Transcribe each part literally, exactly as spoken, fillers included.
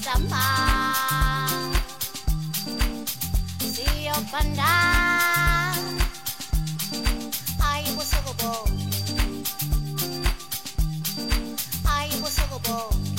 sama siyopanda ay busugo ay busugo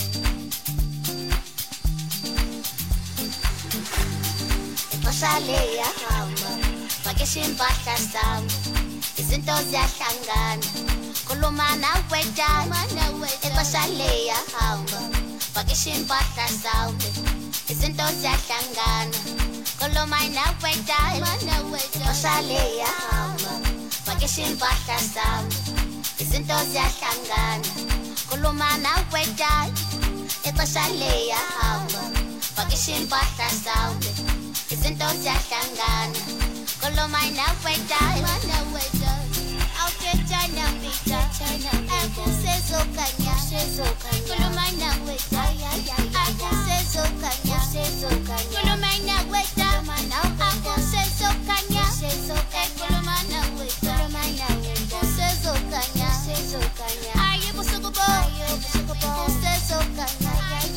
Pasale yahamba bakishimpahla sami izinto ziyahlangana khuluma nawe dala Pasale yahamba bakishimpahla sami izinto ziyahlangana khuluma nawe dala Pasale yahamba bakishimpahla sami izinto ziyahlangana khuluma nawe dala Pasale yahamba bakishimpahla sami izinto ziyahlangana khuluma nawe dala awuthetshana mbita akusezokanya khuluma nawe dala akusezokanya khuluma nawe dala akusezokanya khuluma nawe dala akusezokanya ayi busuku bo akusezokanya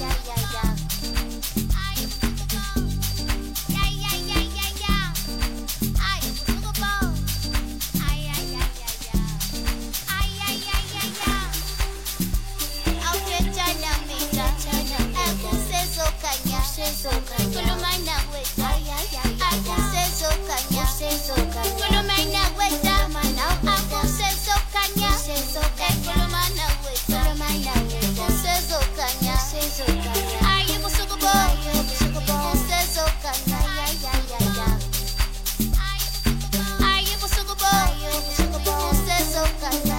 khuluma nawe akusezokanya khuluma nawe dala akusezokanya khuluma nawe akusezokanya ayi busuku bo akusezokanya ayi busuku bo akusezokanya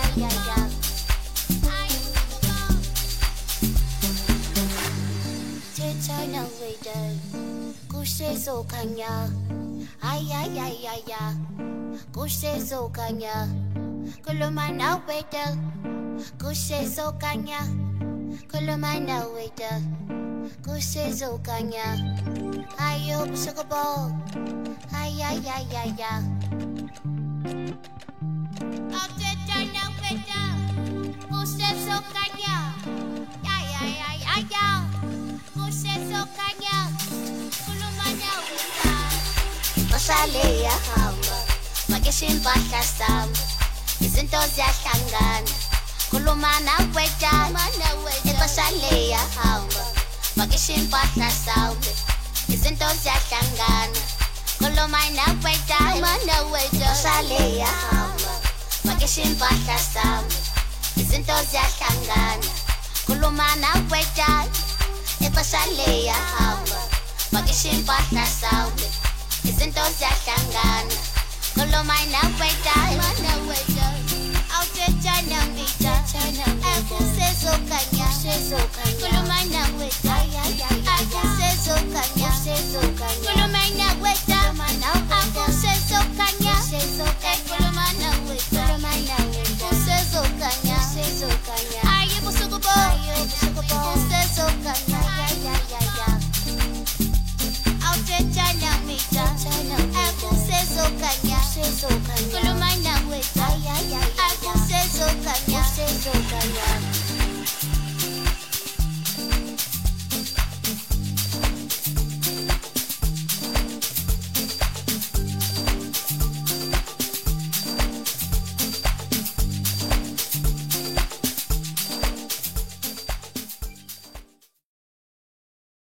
China waiter, kusezokanya, ay ay ay ay ay, kusezokanya, kulumana waiter, kusezokanya, kulumana waiter, kusezokanya, ayo busukobo, ay ay ay ay ay. Ate China waiter, kusezokanya, ay ay ay ay ay. Kusezokanya khuluma nawe Pasale yahamba bakishimpahla sami izinto ziyahlangana khuluma nawe dala Pasale yahamba bakishimpahla sami izinto ziyahlangana khuluma nawe dala Pasale yahamba bakishimpahla sami izinto ziyahlangana khuluma nawe dala Pasale yahamba bakishimpahla sami izinto ziyahlangana khuluma nawe dala awuthetshana mbita akusezokanya khuluma nawe